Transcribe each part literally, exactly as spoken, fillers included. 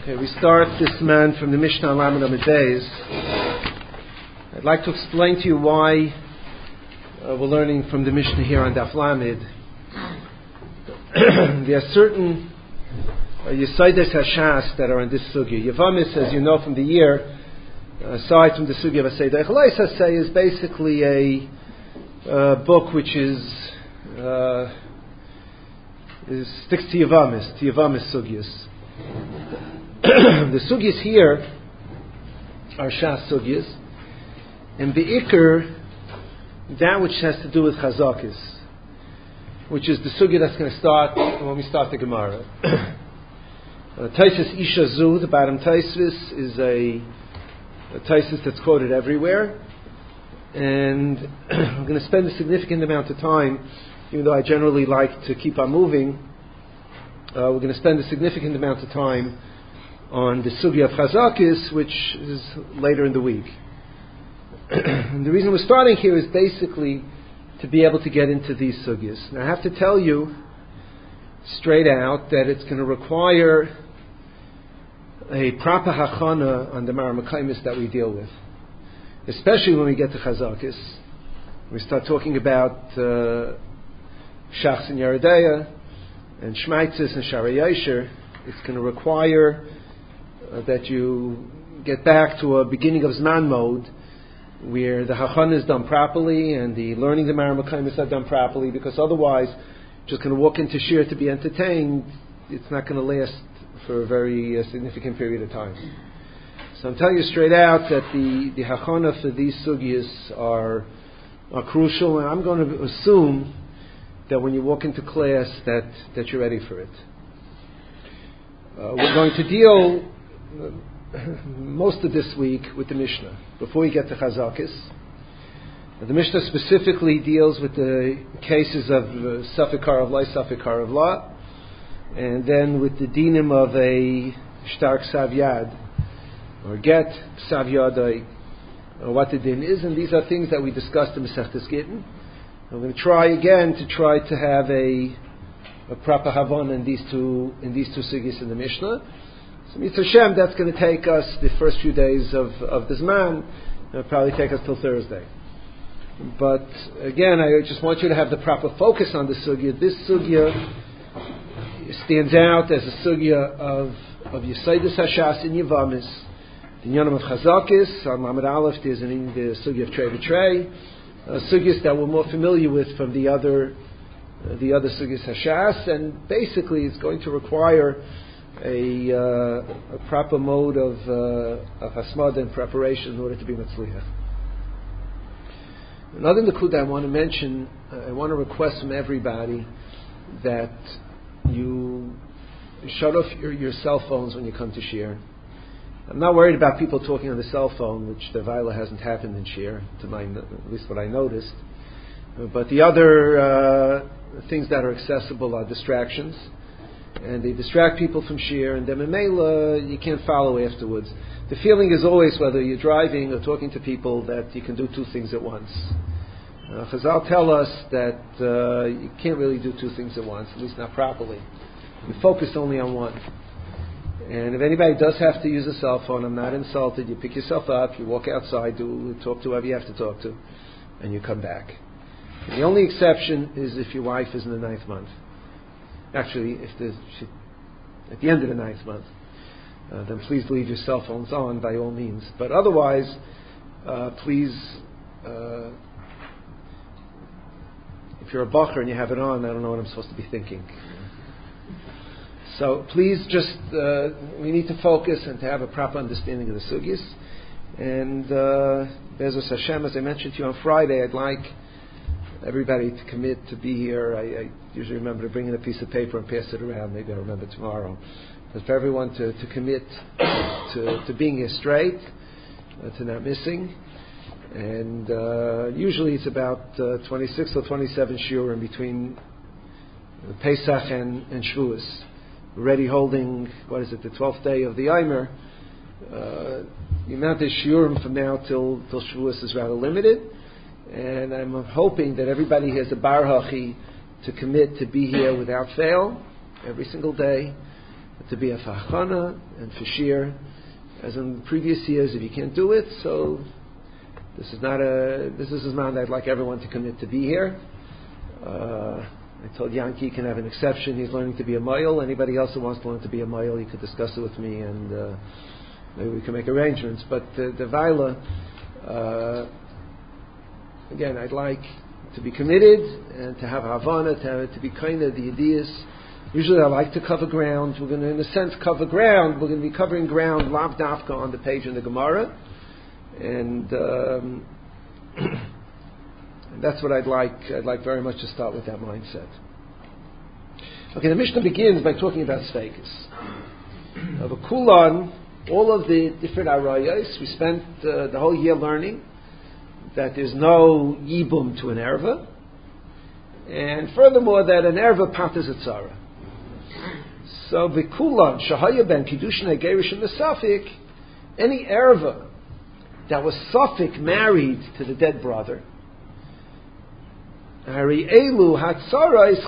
Okay, we start this man from the Mishnah Lamed Amud Beis. I'd like to explain to you why uh, we're learning from the Mishnah here on Daf Lamed. There are certain uh, Yesaides Hashas that are in this sugya. Yevamis, as you know from the year, uh, aside from the sugya of Asay Deichalais Asay, is basically a uh, book which is, uh, is sticks to Yevamis, to Yevamis sugyas. The sugyas here are Shas sugyas, and Be'ikr, that which has to do with Chazakis, which is the sugya that's going to start when we start the Gemara. uh, Taisus Isha Zu, the bottom Taisus, is a, a Taisus that's quoted everywhere, and I'm going to spend a significant amount of time, even though I generally like to keep on moving. Uh, we're going to spend a significant amount of time on the sugya of Chazakis, which is later in the week. And the reason we're starting here is basically to be able to get into these sugyas. Now I have to tell you straight out that it's going to require a proper hachana on the Maramachaimis that we deal with, especially when we get to Chazakis. We start talking about uh, Shachs and Yeredeya and Shmaitzis and Shara Yosher. It's going to require uh, that you get back to a beginning of Zman mode where the Hachana is done properly and the learning the Maramachaimis are done properly, because otherwise, just going to walk into Shir to be entertained, it's not going to last for a very uh, significant period of time. So I'm telling you straight out that the, the Hachana for these sugyas are, are crucial, and I'm going to assume that when you walk into class that, that you're ready for it. Uh, we're going to deal uh, most of this week with the Mishnah before we get to Chazakis. The Mishnah specifically deals with the cases of uh, Safek Harav La, Safek Harav La, and then with the dinim of a Shtark Savyad, or Get Savyadai, or what the din is, and these are things that we discussed in Masechtas Gittin. I'm going to try again to try to have a, a proper Havon in these two in these two sigis in the Mishnah. So Mitzvah Shem, that's going to take us the first few days of, of the Zman. It'll probably take us till Thursday. But again, I just want you to have the proper focus on the sugya. This sugya stands out as a sugya of of Yesaides Hashas in Yevamis, the Yonim of Chazakis. On Lamed Aleph, there's in the sugya of Trei V'Trei. Uh, sugyas that we're more familiar with from the other uh, the other sugyas Hashas, and basically it's going to require a, uh, a proper mode of uh, of hasmada and preparation in order to be Matzliach. Another nikud I want to mention, uh, I want to request from everybody that you shut off your, your cell phones when you come to Shir. I'm not worried about people talking on the cell phone, which the Vaila hasn't happened in Shir, to my, at least what I noticed. But the other uh, things that are accessible are distractions, and they distract people from Shir, and then Memela, you can't follow afterwards. The feeling is always, whether you're driving or talking to people, that you can do two things at once. Uh, Chazal tell us that uh, you can't really do two things at once, at least not properly. You focus only on one. And if anybody does have to use a cell phone, I'm not insulted. You pick yourself up, you walk outside, do talk to whoever you have to talk to, and you come back. And the only exception is if your wife is in the ninth month. Actually, if there's, she, at the end of the ninth month, uh, then please leave your cell phones on by all means. But otherwise, uh, please, uh, if you're a bacher and you have it on, I don't know what I'm supposed to be thinking. So please just, uh, we need to focus and to have a proper understanding of the sugyas. And uh, Be'ezus Hashem, as I mentioned to you on Friday, I'd like everybody to commit to be here. I, I usually remember to bring in a piece of paper and pass it around. Maybe I'll remember tomorrow. But for everyone to, to commit to, to being here straight, uh, to not missing. And uh, usually it's about uh, twenty-six or twenty-seven shiurim between Pesach and, and Shavuos. Already holding, what is it, the twelfth day of the Eimer. Uh, the amount of shiurim from now till till Shavuos is rather limited, and I'm hoping that everybody has a bar hachi to commit to be here without fail every single day, to be a fachana and for shir, as in previous years. If you can't do it, so this is not a this is a man I'd like everyone to commit to be here. Uh, I told Yankee he can have an exception. He's learning to be a mile. Anybody else who wants to learn to be a mile, you could discuss it with me, and uh, maybe we can make arrangements. But uh, the Vaila, uh, again, I'd like to be committed and to have Havana, to, have, to be kind of the ideas. Usually I like to cover ground. We're going to, in a sense, cover ground. We're going to be covering ground, lav dafka, on the page in the Gemara. And um, that's what I'd like. I'd like very much to start with that mindset. Okay, the Mishnah begins by talking about Sfeikus. Of a Kulan, all of the different arayos, we spent uh, the whole year learning that there's no yibum to an erva, and furthermore that an erva patas a tzara. So the Kulan, shahaya ben kiddushin hagerish in the Safik, any erva that was Safik married to the dead brother, now the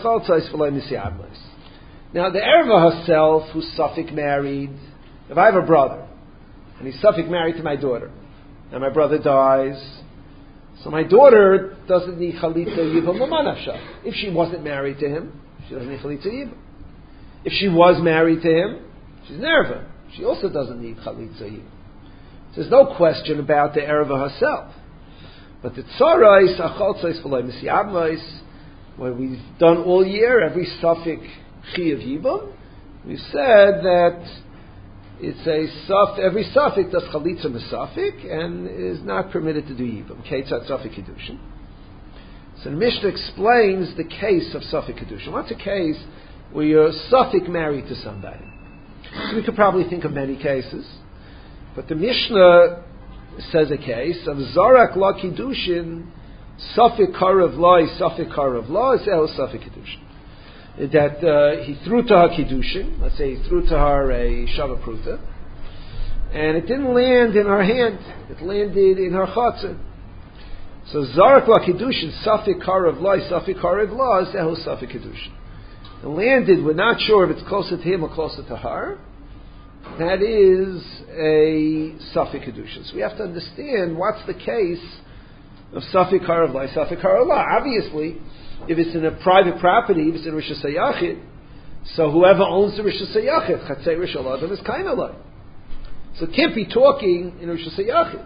erva herself, who's Safik married, if I have a brother and he's Safik married to my daughter, and my brother dies, so my daughter doesn't need chalitza yibum l'manafsha. If she wasn't married to him, she doesn't need chalitza yibum. If she was married to him, she's an erva. She also doesn't need chalitza yibum. So there's no question about the erva herself. But the tzarais, achaltzais v'loy misyabmais, what we've done all year, every suffix chi of yibum, we've said that it's a suff, every suffix does chalitza misafik and is not permitted to do yibum. Keitzat suffix kedushin. So the Mishnah explains the case of suffix kedushin. What's a case where you're suffix married to somebody? So we could probably think of many cases, but the Mishnah says a case of zarak la kiddushin, suffix karav la, suffix karav la, zehu suffix kedushin. That uh, he threw to her kiddushin, let's say he threw to her a shava pruta, and it didn't land in her hand, it landed in her chatzah. So zarak la kiddushin, suffix karav la, suffix karav la, zehu suffix kedushin. It landed, we're not sure if it's closer to him or closer to her. That is a suffix kedushin. So we have to understand what's the case of suffix karav la, suffix karav la. Obviously, if it's in a private property, if it's in Rosh Hashanah, so whoever owns the Rosh Hashanah, Chatzei Rosh Hashanah, is kind of like. So it can't be talking in Rosh Hashanah.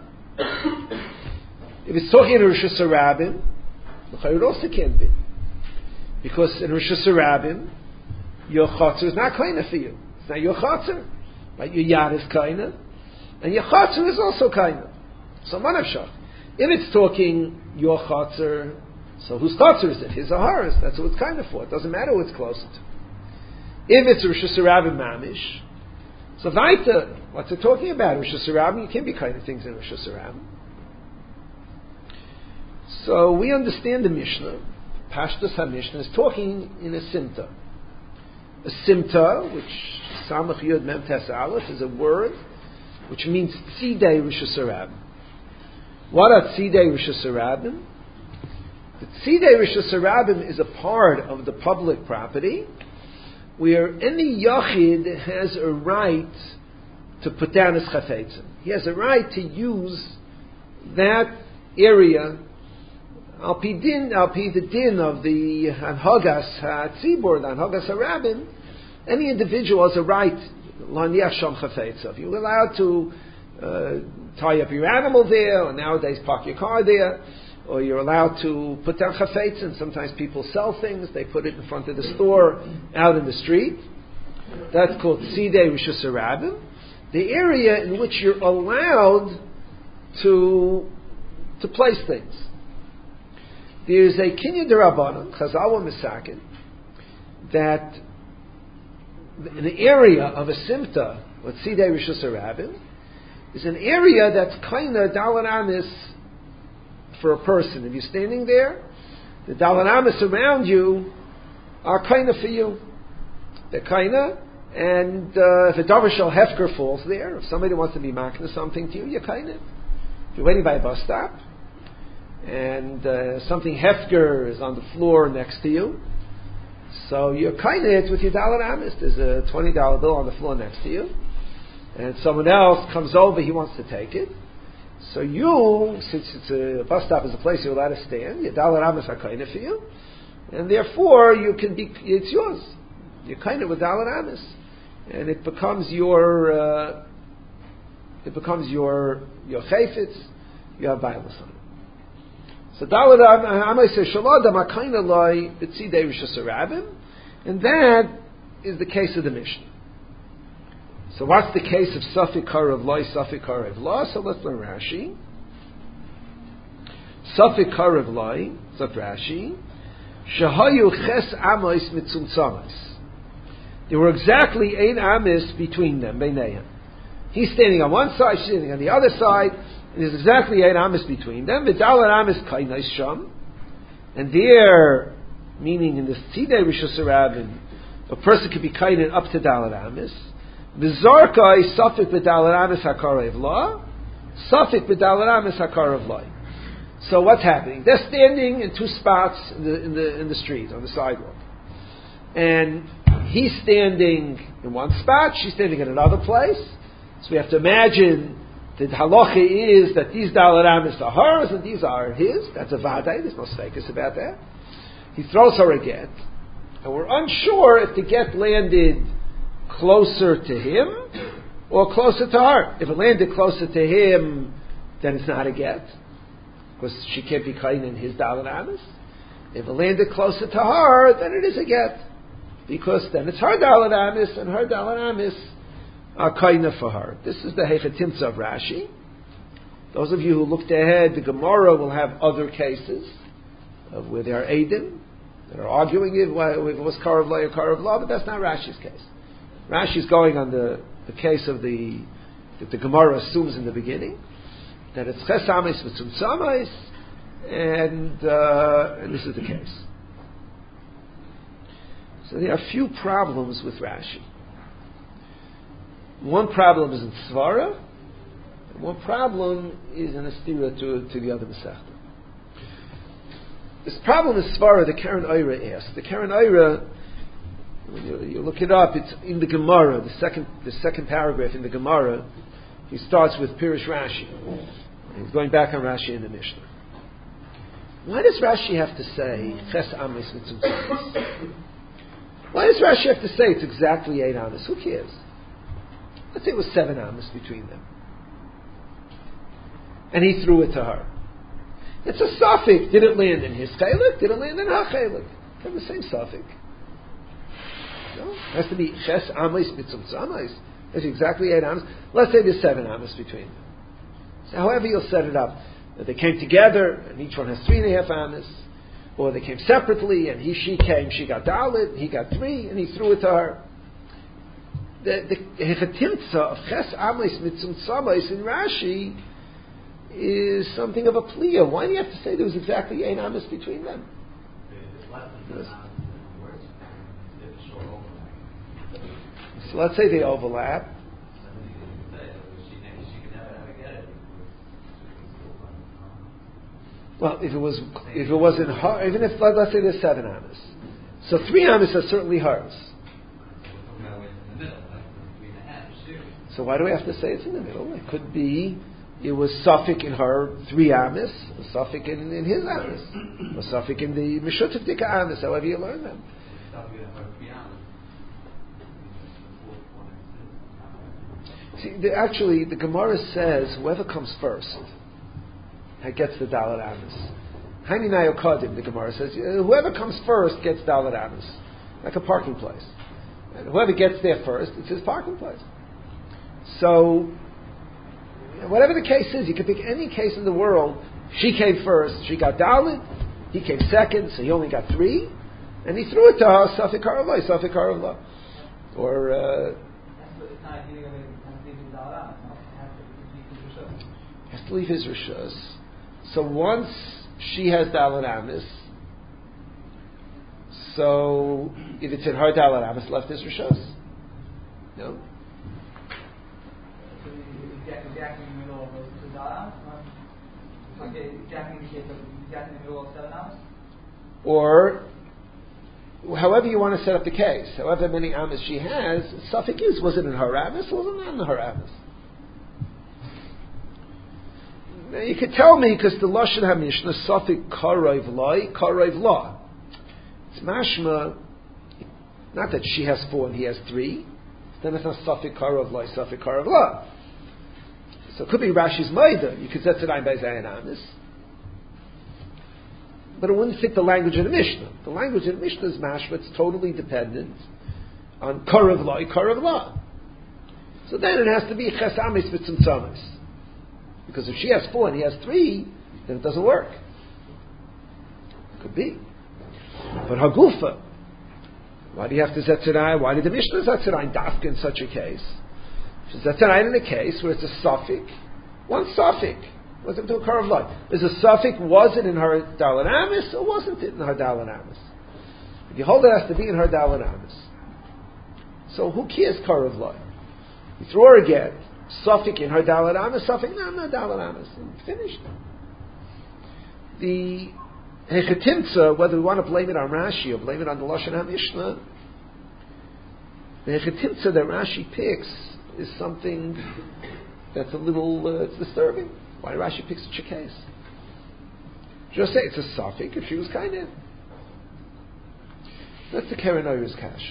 If it's talking in Rosh Hashanah, it also can't be. Because in Rosh Hashanah, your Chatzah is not kind of for you. It's not your Chatzah. Right? Your Yad is kind of. And your Chatzah is also kind of. So Manav Shach. If it's talking your Chatzah, so whose chatzar is it? His or hers? That's what it's kind of for. It doesn't matter who it's closer to. If it's Rosh Hashanah mamish, so vaita, what's it talking about? Rosh Hashanah, you can't be kind of things in Rosh Hashanah. So we understand the Mishnah. Pashtus HaMishnah is talking in a simta. A simta, which Samach Yud Mem Tes Aleph, is a word which means tzidei Rosh Hashanah. What are tzidei Rosh Hashanah? The tzidei Rosh Hashanah is a part of the public property where any yachid has a right to put down his chafetzim. He has a right to use that area al pi din, al pi the din of the Hanhagas HaTzibur, the Hanhagas HaRabim. Any individual has a right l'haniach sham chafetzav. You're allowed to uh, tie up your animal there, or nowadays park your car there. Or you're allowed to put down chafetz, and sometimes people sell things, they put it in front of the store, out in the street. That's called tzidei Rosh Hashanah. The area in which you're allowed to to place things. There's a kinyan d'Rabbanan, Chazal wa Misakin, that an area of a simta, or tzidei Rosh Hashanah, is an area that's kind of dalan amis for a person. If you're standing there, the dalan amis around you are kind of for you. They're kind of, and uh, if a davar shel hefker falls there, if somebody wants to be makna something to you, you're kind of. If you're waiting by a bus stop, and uh, something hefker is on the floor next to you, So you're kind of with your dollar amis. There's a twenty dollar bill on the floor next to you, and someone else comes over. He wants to take it. So you, since it's a bus stop is a place you're allowed to stand, your dollar amis are kind of for you, and therefore you can be. It's yours. You're kind of with dollar amis, and it becomes your. Uh, it becomes your your chayfetz. You have violence on it. So Dalad Amay says Shaladam Akaina Loi B'tzidei Rishus Harabim, and that is the case of the Mishnah. So what's the case of Safik Harav Loi, Safik Harav Lo? So let's learn Rashi. Safik Harav Loi, Zot Rashi, Shahayu Ches Amos Mitzumtzamas. There were exactly eight amis between them, Beinayim. He's standing on one side, she's standing on the other side. There's exactly eight amis between them. V'dalar amis kainais sham, and there, meaning in this tzidei rishus harabim, a person could be kainin up to dalar amis. V'zarkai safik b'dalar amis hakarev la, safik b'dalar amis hakarev la. So what's happening? They're standing in two spots in the in the in the street on the sidewalk, and he's standing in one spot. She's standing in another place. So we have to imagine. The halacha is that these dalar amis are hers and these are his. That's a vaday. There's no stakus about that. He throws her a get, and we're unsure if the get landed closer to him or closer to her. If it landed closer to him, then it's not a get because she can't be kain in his dalar amis. If it landed closer to her, then it is a get because then it's her dalar amis and her dalar amis are kaina for her. This is the Hechatimtza of Rashi. Those of you who looked ahead, the Gemara will have other cases of where there are Eidim that are arguing it, whether it was Karav La or Karav La, but that's not Rashi's case. Rashi's going on the, the case of the that the Gemara assumes in the beginning that it's Ches Amis Mitzum Samais, and uh, and this is the case. So there are a few problems with Rashi. One problem is in Svara, and one problem is in a stira to, to the other Masechta. This problem is Svara, the Karen Oira asked. The Karen Oira, when you, you look it up, it's in the Gemara, the second the second paragraph in the Gemara. He starts with Pirush Rashi. He's going back on Rashi in the Mishnah. Why does Rashi have to say Ches Amis Mitzum Tzum? Why does Rashi have to say it's exactly eight amis? Who cares? Let's say it was seven amas between them. And he threw it to her. It's a suffix. Did it land in his chelik? Did it land in her chelik? It's the same suffix. No? It has to be ches amas mitzum tzamais. That's exactly eight amas. Let's say there's seven amas between them. So however you'll set it up. That they came together, and each one has three and a half amas. Or they came separately, and he, she came, she got dalit, he got three, and he threw it to her. The Hechatimtza of Ches Amis Mitzum Tzamais in Rashi is something of a pliya. Why do you have to say there was exactly eight amis between them? Yes. So let's say they overlap. Well, if it was, if it wasn't her, even if let's say there's seven amis, so three amis are certainly hers. So why do we have to say it's in the middle? It could be it was suffix in her three amis, a suffix in, in his amis, a suffix in the Mishutav Dika amis, however you learn them. See, the, actually, the Gemara says whoever comes first gets the Dalet amis. Haini Nayokadim, the Gemara says, whoever comes first gets Dalet amis, like a parking place. And whoever gets there first, it's his parking place. So, whatever the case is, you can pick any case in the world. She came first, she got Dalit. He came second, so he only got three. And he threw it to her, Safik Haravai, Safik Haravai. Or, uh... has to leave his Rishus. So once she has Dalit Amis, so if it's in her Dalit Amis, left his Rishus. No? Exactly in the middle of the Dalam? Okay, exactly in the case of exactly in the middle of seven hours? Or, however you want to set up the case, however many amas she has, suffix is, was it in her amas or was it not in her amas? Now you could tell me, because the Lashon HaMishnah, suffix karov loy, karov la. It's mashma, not that she has four and he has three, then it's not suffix karov loy, suffix karov la. So it could be Rashi's Maida, you could set it on by Zayin Amis. But it wouldn't fit the language of the Mishnah. The language of the Mishnah is mashma, it's totally dependent on karov loy, karov la. So then it has to be ches amis mitzum tzamis. Because if she has four and he has three, then it doesn't work. Could be. But Hagufa, why do you have to Zetzerai? Why did the Mishnah Zetzerai dafka in such a case? Zetzerai in a case where it's a suffix, one suffix, wasn't to a curve light. There's a suffix, was it in her Dalan Amis or wasn't it in her Dalan Amis? If you hold it has to be in her Dalan Amis. So who cares curve light? You throw her again. Suffix in her Dalet Amis, suffix, no, no, Dalet Amis. Finished. The Hechetimtza, whether we want to blame it on Rashi or blame it on the Lashon HaMishnah, the Hechetimtza that Rashi picks is something that's a little uh, it's disturbing. Why Rashi picks such a case? Just say it's a suffix if she was kind of. That's the Keren Oyer's Kash.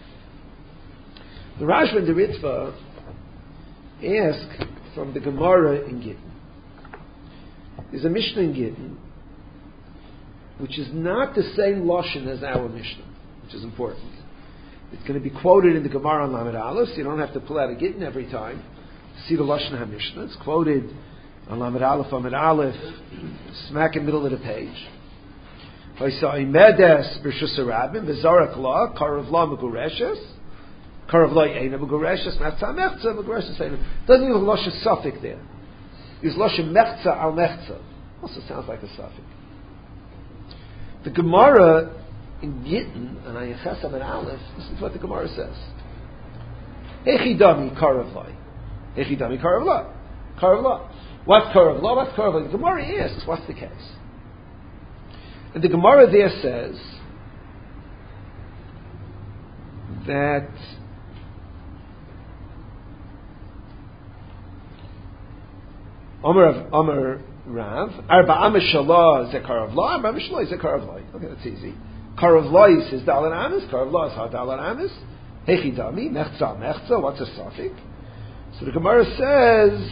The Rashba and the Ritva ask from the Gemara in Gittin. There's a Mishnah in Gittin which is not the same Lashon as our Mishnah, which is important. It's going to be quoted in the Gemara on Lamed Aleph, so you don't have to pull out a Gittin every time to see the Lashon HaMishnah. It's quoted on Lamed Aleph, Lamed Aleph, smack in the middle of the page. V'sa'imedes b'rshus harabim v'zarak la karav la megureshes. Karav loy eina megureshes mechza mechza megureshes eina. Doesn't use loshe suffix there. Use loshe mechza al mechza. Also sounds like a suffix. The Gemara in Gittin and Ayeches and Aleph, this is what the Gemara says. Echidami karav loy. Echidami karav loy. Karav loy. What's karav loy? What's karav loy? The Gemara asks, what's the case? And the Gemara there says that Omer Omer Rav Arba Amishalah Zekarav Law Arba Amishalah Zekarav Law. Okay, that's easy. Karav Law is Dalan Amis. Karav Law is Ha Dalan Amis. Hechidami Mechza Mechza. What's a suffix? So the Gemara says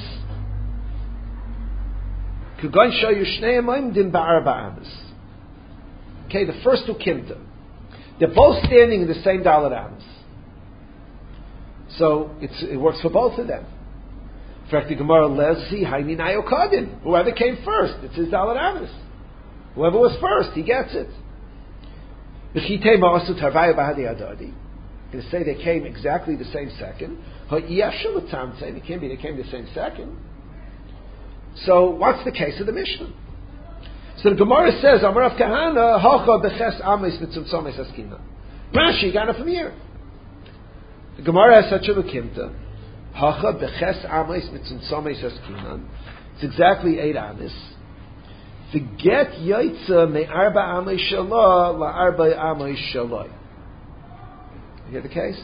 Kugan Shayu Shnei Amayim Din Ba'arba Amis. Okay, the first two kimta, they're both standing in the same Dalet Amis. So it's, it works for both of them. In fact, the Gemara lezi haymin ayokadin. Whoever came first, it's his Dalet Amis. Whoever was first, he gets it. V'chitei ma'asu tarvayu b'hadi adadi. Going to say they came exactly the same second. Ha'iyashu l'tamtzei. It can't be they came the same second. So what's the case of the Mishnah? So the Gemara says, Amar Rav Kahana, Hacha beches amis mitzumtzomes askina. Rashi got it from here. The Gemara has such a lekimta. Hacha beches amis mitzumtzomes askina. It's exactly eight amis. Forget yaitza me arba amis shalah la arba amis shaloi. You hear the case?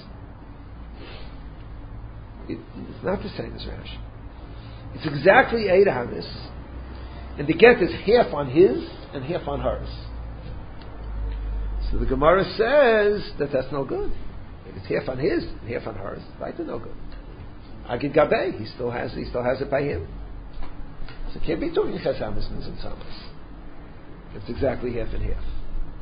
It, it's not the same as Rashi. It's exactly eight amis. And the get is half on his and half on hers. So the Gemara says that that's no good. If it's half on his and half on hers, right? It's no good. Agid Gabay, he still has he still has it by him. So it can't be talking Chesamis and Samas. It's exactly half and half.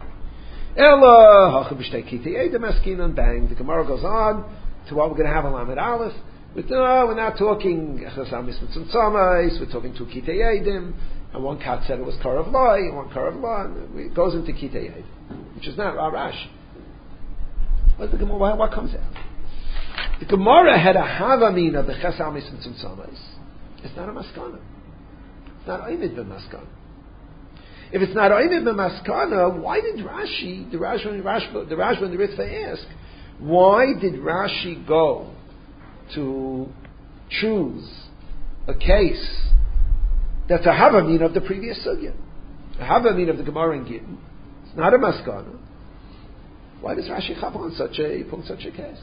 Ella Hachabishtei Kitei Edem bang. The Gemara goes on to what we're going to have on Lamed Aleph. But no, we're not talking Chesamis and Samas. We're talking to Kitei Edem. And one cat said it was Karav Loi, and one Karav Loi. It goes into Kitei Ed, which is not Arash. What, the Gemara, what comes out? The Gemara had a Havamina B'ches Amis Mitzum Tzomais. It's not a Maskana. It's not Oimid B'Maskana. If it's not Oimid B'Maskana, why did Rashi, the Rashba and the, the, Rashba and the Ritva ask, why did Rashi go to choose a case that's a Havamin of the previous Sugya? A Havamin of the Gemara in Gittin. It's not a Maskana. Why does Rashi chap on such a on such a case?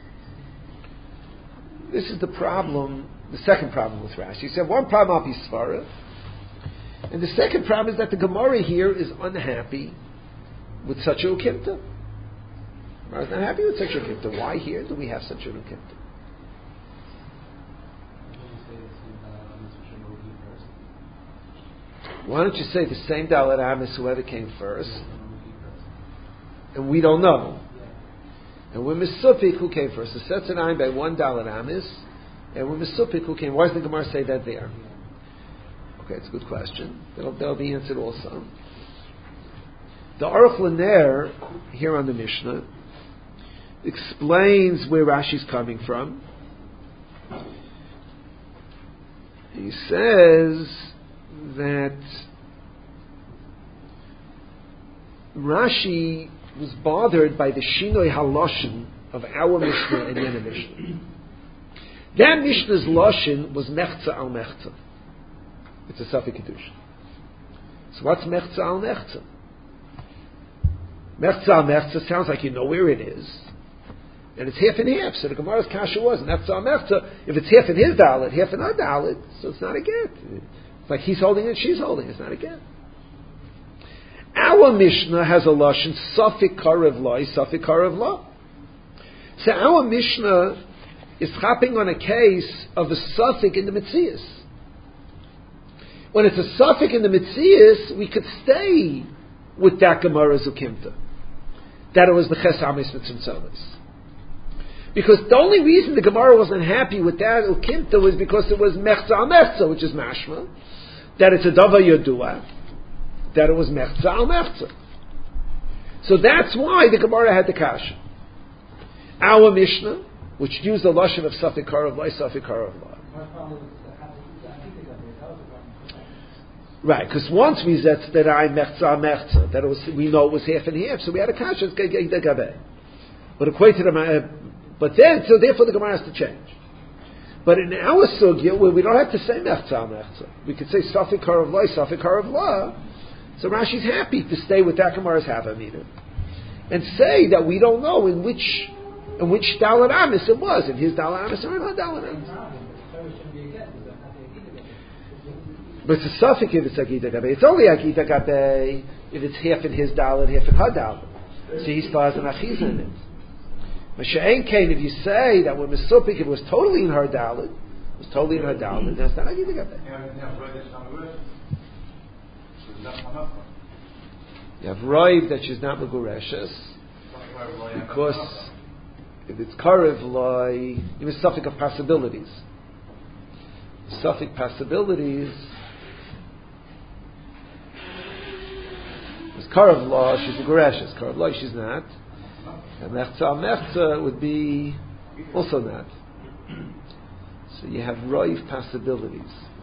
This is the problem, the second problem with Rashi. He said one problem al pi Svara, and the second problem is that the Gemara here is unhappy with such a ukimta. Gemara is not happy with such a ukimta. Why here do we have such a ukimta? Why don't you say the same Dalet Amis, whoever came first, and we don't know. And we're Misupik who came first. The Setz and Ayin by one Dalet Amis, and we're Misupik who came. Why does the Gemara say that there? Okay, it's a good question. That'll, that'll be answered also. The Aruch L'Ner, here on the Mishnah, explains where Rashi's coming from. He says that Rashi was bothered by the Shinoi HaLoshen of our Mishnah and Yena Mishnah. That Mishnah's Loshen was Mechza al Mechza. It's a Safek Kedusha. So what's Mechza al Mechza? Mechza al Mechza sounds like you know where it is. And it's half and half. So the Gemara's Kasha was Mechza al Mechza. If it's half in his Dalet, half in our Dalet, so it's not a get. It's like he's holding it, she's holding it. It's not a get. Our Mishnah has a Lashon, Safek Karev La, Safek Karev La. So our Mishnah is chapping on a case of a Safek in the Metzias. When it's a Safek in the Metzias, we could stay with that Gemara's Ukimta. That it was the Ches Amis Mitzvim Tzonis. Because the only reason the Gemara wasn't happy with that Ukimta was because it was Mechza al Mechza, which is Mashma, that it's a Dava Yodua, that it was Mechza al Mechza. So that's why the Gemara had the Kasha. Our Mishnah, which used the Lashon of Safek Karev La, Safek Karev La. Right, because once we said that I Mechza al Mechza, that it was, we know it was half and half, so we had a Kasha, but according to the, but then, so therefore the Gemara has to change. But in our sugya, where we don't have to say Mechza al Mechza, we could say Safek Karev La, Safek Karev La. So Rashi's happy to stay with that Gemara's Havamina and say that we don't know in which in which Dalet Amis it was, in his Dalet Amis or in her Dalet Amis. But it's a Safek if it's Agita Gabe. It's only Agita Gabe if it's half in his Dalet, half in her Dalet. So he still has an Achiza in it. Masha'en Kain, if you say that when Mesupik it was totally in her Dalet, it was totally in her Dalet, that's not Agita Gabe. You have Raiv that she's not Megureshes because if it's Karev Loi, it was Safek of possibilities. Safek possibilities is Karev Law, she's Megureshes. Karev Loi, she's not. And Mechza al Mechza would be also not. So you have Raiv possibilities.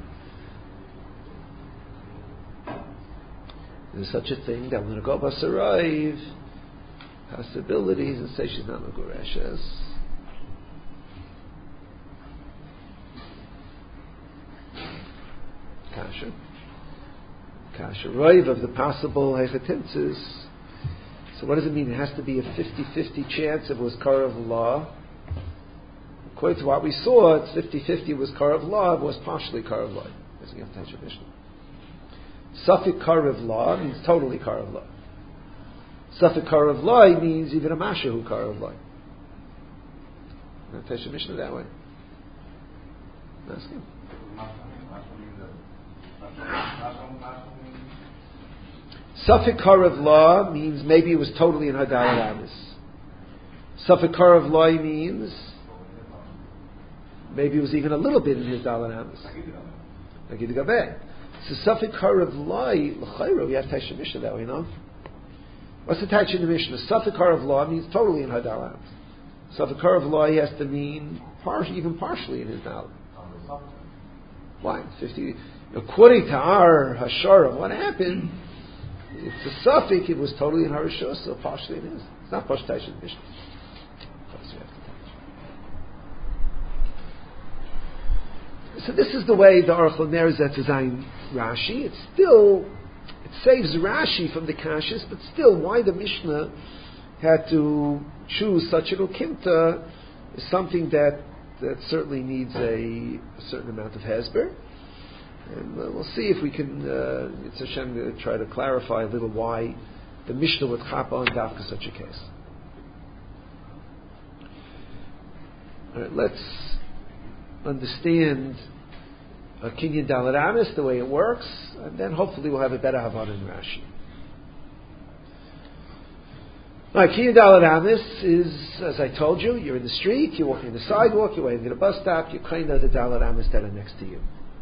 There's such a thing that we're going to go Basaraiv possibilities and say she's not Megureshes. Kasha. Kasha. Raiv of the possible Hechatimtzes. So what does it mean? It has to be a fifty-fifty chance if it was Karev Law. According to what we saw, it's fifty-fifty it was Karev Law, it was partially Karev Law. Doesn't have to have tradition. Safek Karev La means totally Karev La. Safek Karev La means even a Mashahu Karev La. Not Tesha Mishnah that way. Ask him. Safek Karev La means maybe it was totally in Hadalah Amis. Safek Karev La means maybe it was even a little bit in his Dalet Amis. Nagid Gabeh. So Safek Karev Lai, l'chayra, we have Taisha Mishnah that way, no? What's the Taisha in the Mishnah? Safek Karev Lai means totally in her Dalet. Safek Karev Lai has to mean par- even partially in his Dalet. Why? fifty According to our Hashara, what happened? It's a Safek, it was totally in her Rishos, so partially it is. It's not Pash Taisha in the Mishnah. So this is the way the Aruch L'Ner is design Rashi. It's still, it saves Rashi from the Kashas, but still, why the Mishnah had to choose such an ukimta is something that, that certainly needs a, a certain amount of hesber. And uh, we'll see if we can, uh, it's Hashem, to try to clarify a little why the Mishnah would chapa on dafka such a case. All right, let's understand uh, Kinyan Dalet Amis, the way it works, and then hopefully we'll have a better Havana in Rashi. All right, Kinyan Dalet Amis is, as I told you, you're in the street, you're walking the sidewalk, you're waiting at a bus stop, you're kind of the Dalet Amis that are next to you.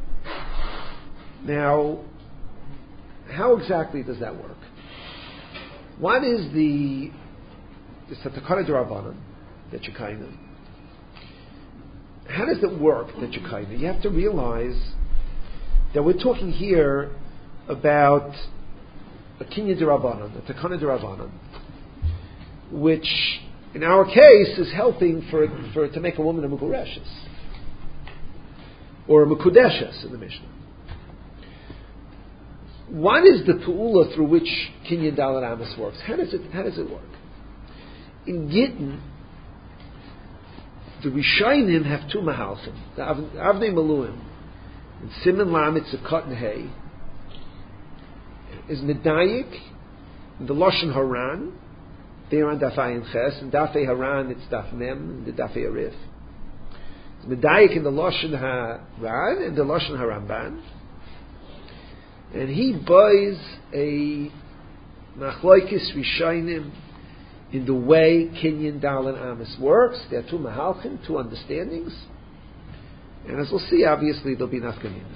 Now, how exactly does that work? What is the the Satakana D'Rabbanan that you're kind of? How does it work that you're kind of? You have to realize that we're talking here about a Kinyan D'Rabbanan, a Takana D'Rabbanan, which in our case is helping for for to make a woman a Mugureshes or a Mukudeshes in the Mishnah. What is the Pu'ula through which Kinyan Dalet Amis works? How does it how does it work? In Gittin, the Rishayim have two Mahalchim. The Avnei Maluim, and Siman Lam, it's a cut and hay, is Medayik, in the Lashon Haran, there on Daf Ayin Ches, and Daf Haran, it's Daf Mem, and the Daf Arif. Medayik in the Lashon Haran, and the Lashon Haramban. And he buys a Machloikis Rishayim in the way Kinyan Dalet Amis works. There are two Mahalchim, two understandings. And as we'll see, obviously there'll be Nafkaminas.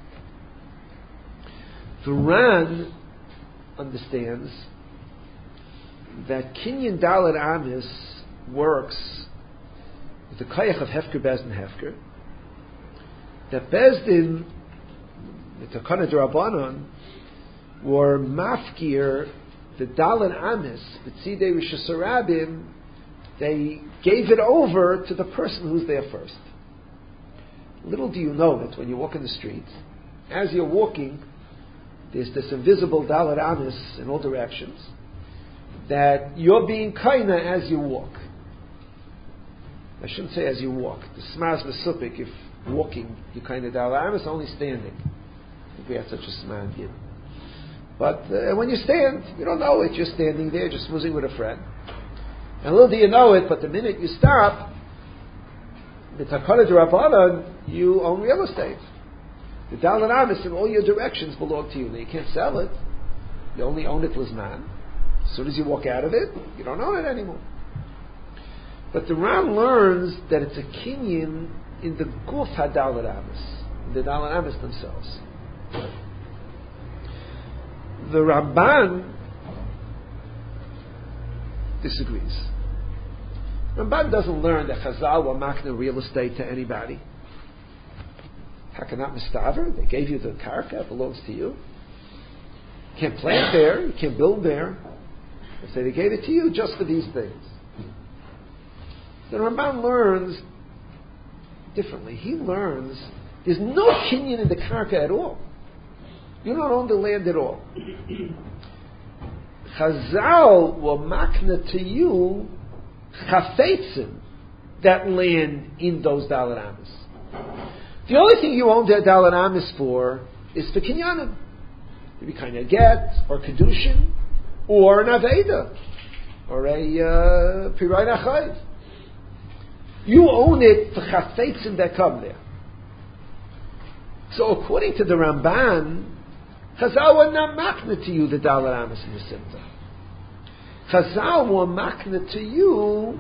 The Ran understands that Kinyan Dalet Amis works with the Kayach of Hefker, Bezdin, Hefker. That Bezdin, the Takana D'Rabbanan, were mafkir the Dalet Amis, B'tzidei Rishus Harabim, they gave it over to the person who's there first. Little do you know it when you walk in the street. As you're walking, there's this invisible Dalet Amis in all directions, that you're being kaina as you walk. I shouldn't say as you walk. The Smaz Mesupik, if walking, you kaina Dalet Amis, only standing. If we had such a Sman Gid. But uh, when you stand, you don't know it. You're standing there, just moving with a friend. And little do you know it, but the minute you stop, the Takana D'Rabbanan, you own real estate. The Dalet Amis in all your directions belong to you. Now you can't sell it. You only own it Lizman. As soon as you walk out of it, you don't own it anymore. But the Ram learns that it's a kinyan in the Guf HaDalet Amis, in the Dalet Amis themselves. The Ramban disagrees. Ramban doesn't learn that Chazal were makna real estate to anybody. Hakanat Mistaver, they gave you the karka, it belongs to you. You can't plant there, you can't build there. They say they gave it to you just for these things. The Ramban learns differently. He learns there's no kinyan in the karka at all. You don't own the land at all. Chazal will makna to you chafetzim, that land in those Dalet Amis. The only thing you own that Dalet Amis for is for kinyanim. Maybe kind of get, or kedushin, or an aveda, or a uh, pirayt achayv. You own it for chafetzim that come there. So according to the Ramban, Chazal were not makna to you the Dalet Amis in the Simta. Chazal were makna to you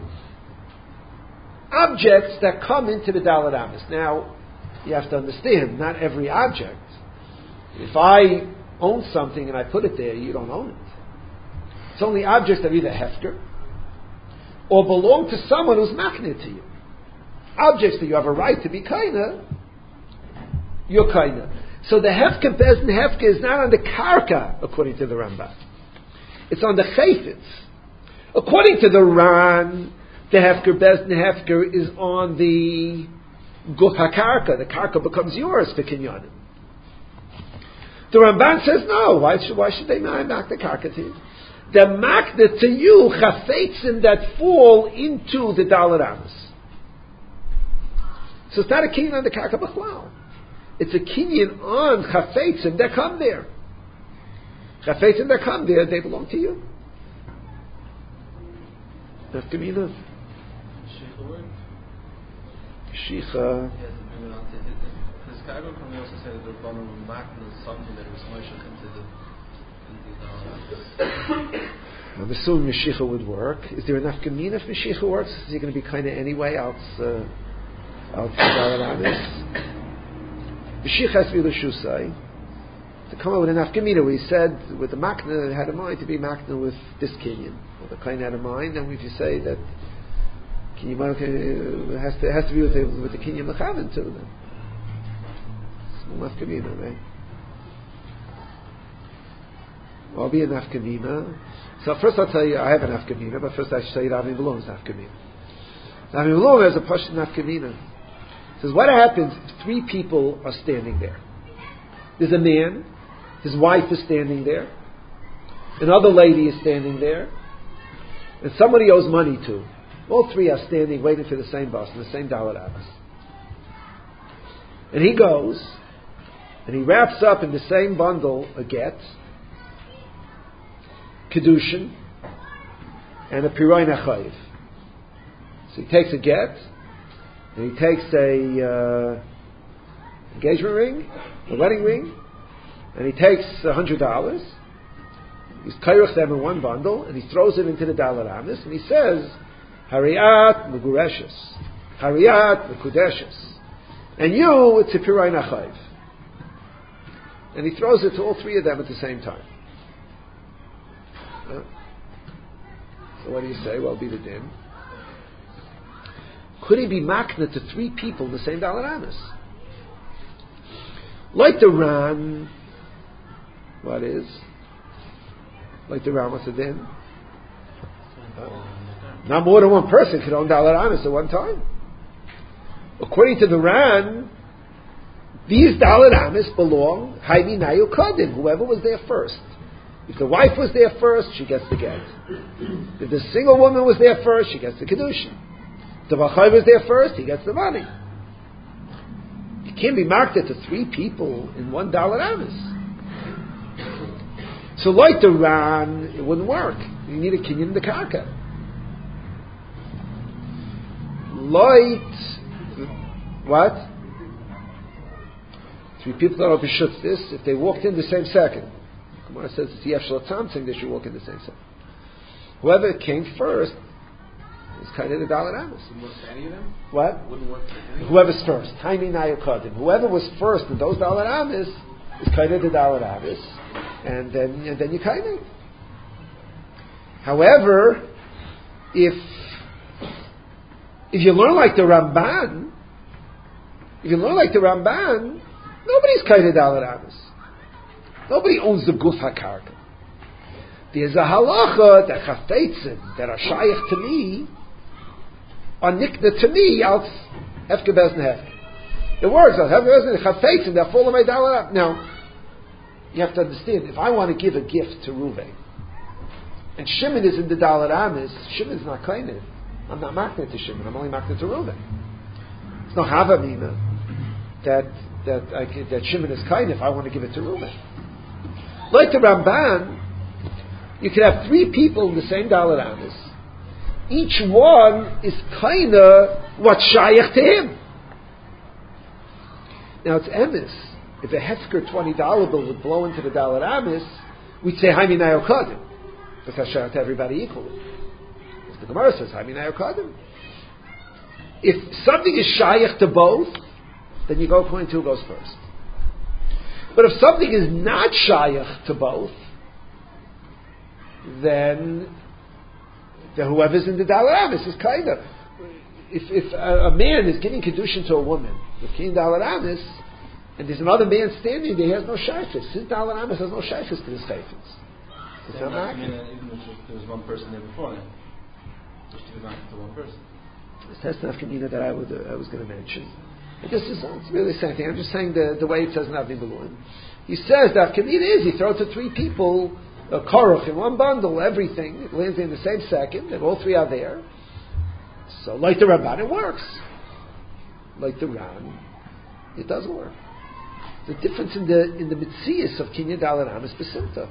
objects that come into the Dalet Amis. Now, you have to understand, not every object. If I own something and I put it there, you don't own it. It's only objects that are either hefker or belong to someone who's makna to you. Objects that you have a right to be kaina, you're kaina. So the hefker, bezdin hefker, is not on the karka, according to the Rambam. It's on the chayfetz. According to the Ran, the hefker, bezdin hefker, is on the guf hakarka. The karka becomes yours for kinyanim. The Ramban says no. Why should, why should they not knock the karka to you? the makna to you chafetzim that fall into the Dalet Amis. So it's not a kinyan on the karka b'chlal. It's a kinyan on chafetzim that come there. Chafetzim that come there, they belong to you. Nafkamina. Shicha. His cargo can also say that the Rabbanon were makna something that was moishach into the I'm assuming Mashiach would work. Is there enough gemina if Mashiach works? Is he going to be kind of anyway out uh, out Dalet Mashiach has to be l'shusai to come up with enough gemina. We said with the makna had in mind to be makna with this kinyan, or the kind had in mind, and if you say that kinyan has to has to be with the, with the kinyan mechavan too, then it's enough gemina, right? I'll be an afkamina. So first I'll tell you I have an afkamina, but first I should tell you Rav Malone is afkamina. Rav Malone has a pashut afkamina. Says what happens if three people are standing there? There's a man, his wife is standing there, another lady is standing there, and somebody owes money to. All three are standing waiting for the same bus in the same Dalet Amis. And he goes and he wraps up in the same bundle a get, kedushin, and a piroin achayiv. So he takes a get, and he takes a uh, engagement ring, a wedding ring, and he takes a hundred dollars. He's kairach them in one bundle, and he throws it into the Dalet Amis, and he says, "Hariat megureshes, Hariat mekudeshes," and you, it's a piroin achayiv. And he throws it to all three of them at the same time. So what do you say? Well, be the din. Could he be makna to three people in the same Dalet Amis? Like the Ran, what is? Like the Ran, what's the din? Uh, not more than one person could own Dalet Amis at one time. According to the Ran, these Dalet Amis belong Haini Nayu Kadim, whoever was there first. If the wife was there first, she gets the get. If the single woman was there first, she gets the kedushin. If the Bachai was there first, he gets the money. You can't be marked to three people in one Dalet Amis. So like the Ran, it wouldn't work. You need a kinyan in the karka. Light, what? Three people that are b'shutz this, if they walked in the same second. Gemara says it's Yef Shalatam saying they should walk in the same second. Whoever came first is kind of the Dalet Amis. Wouldn't work for any of them? What? Wouldn't work for any of them? Whoever's first. Haini Nayu Kadim. Whoever was first in those Dalet Amis is kind of the Dalet Amis. And then, and then you kind of. However, if if you learn like the Ramban, if you learn like the Ramban, nobody's kind of Dalet Amis. Nobody owns the guf hakarka. There's a halacha that chafetzim that are shaykh to me are nikna to me out hefke bezn hefke. The words are hefke bezn chafetzim that fall in my Dalet. Now, you have to understand, if I want to give a gift to Reuven, and Shimon is in the Dalet Amis, Shimon's not kained. I'm not makna to Shimon, I'm only makna to Reuven. It's no havamina that that I, that Shimon is kained if I want to give it to Reuven. Like the Ramban, you could have three people in the same Dalet Amis. Each one is kinda what's shaykh to him. Now it's emes. If a hefker twenty dollar bill would blow into the Dalet Amis, we'd say Haimi Nayu Kadim, because that's shaykh to everybody equally. As the Gemara says, Haimi Nayu Kadim. If something is shaykh to both, then you go according to who goes first. But if something is not shaykh to both, then, then whoever's in the Dalet Amis is kind of. If, if a, a man is giving kedushin to a woman, with king Dalet Amis, and there's another man standing there, he has no shaykhis. His Dalet Amis has no shaykhis to his chaykhis. It's not I mean, even if there was one person there before then, just to be back to one person. That's the nafkamina that I, would, uh, I was going to mention. It just is, it's really the same thing. I'm just saying the, the way it says in Avni Beluin. He says that nafkamina is, he throws to three people a koruch in one bundle, everything, it lands in the same second, and all three are there. So, like the Ramban, it works. Like the Ran, it doesn't work. The difference in the in the mitzias of Kinyan Dalet Amos Besimta.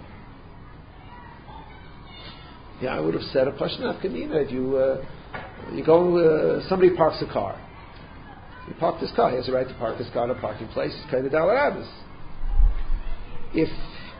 Yeah, I would have said a Pashnaf Kamina. If you uh, you go, uh, somebody parks a car. He parked his car. He has a right to park his car in a parking place. It's kind of Dalet Amos. If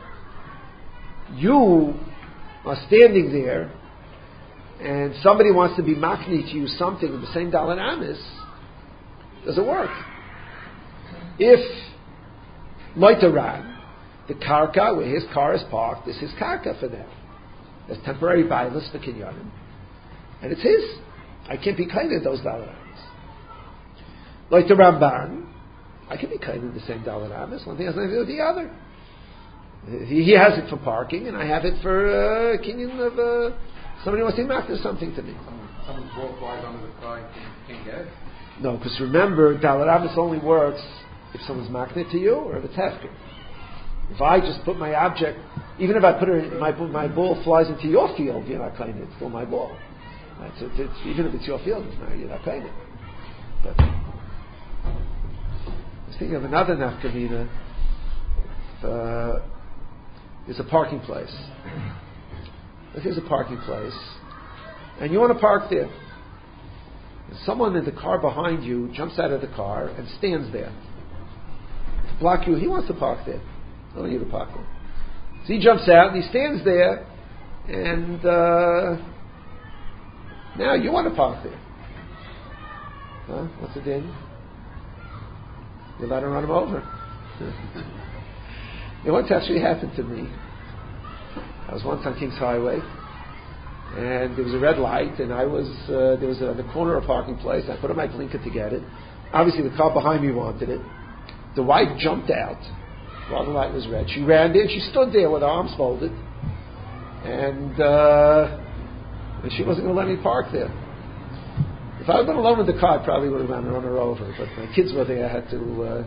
you are standing there and somebody wants to be makni to you something in the same Dalet Amos, does it work? If Moitaran, the karka where his car is parked, is his karka for them. There's temporary bailas for kinyanim, and it's his. I can't be kind of those Dalet Amos. Like the Ramban, I can be kind of the same Dalet Amos. One thing has nothing to do with the other. He, he has it for parking, and I have it for uh, kinyan of uh, somebody wants to makna something to me. Someone's ball flies under the car, you can't get it. No, because remember, Dalet Amos only works if someone's makna to you or if it's hefker. If I just put my object, even if I put it, my my ball flies into your field, you're not kind of, it's still my ball. Right? So it's, even if it's your field, it's not, you're not kind of. But I was thinking of another nafkamina. Uh, there's a parking place. If there's a parking place, and you want to park there, and someone in the car behind you jumps out of the car and stands there to block you. He wants to park there. I don't want you to park there. So he jumps out and he stands there, and uh, now you want to park there. Huh? What's the din? You're allowed to run him over. It once actually happened to me. I was once on King's Highway, and there was a red light, and I was uh, there was a, the corner of a parking place. I put on my blinker to get it. Obviously, the car behind me wanted it. The wife jumped out while the light was red. She ran there. She stood there with her arms folded, and, uh, and she wasn't going to let me park there. If I had been alone in the car, I probably would have run her over. But my kids were there. I had to. Uh,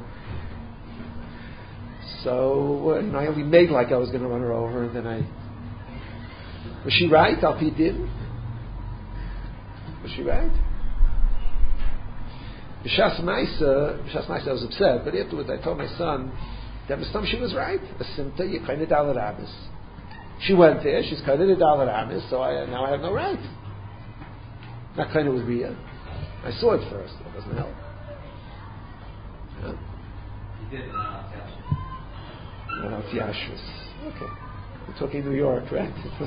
so uh, you know, I only made like I was going to run her over, and then I. Was she right? Al Pi Din? Was she right? B'shas Maisa, B'shas Maisa, I was upset, but afterwards I told my son that Mistam she was right. A simta, you kind of Dalet Amos. She went there. She's kind of the Dalet Amos, so I now I have no right. Not kind of with Riyah. I saw it first. That doesn't help. Yeah. You did not Not Yashus. Okay. We're talking New York, right?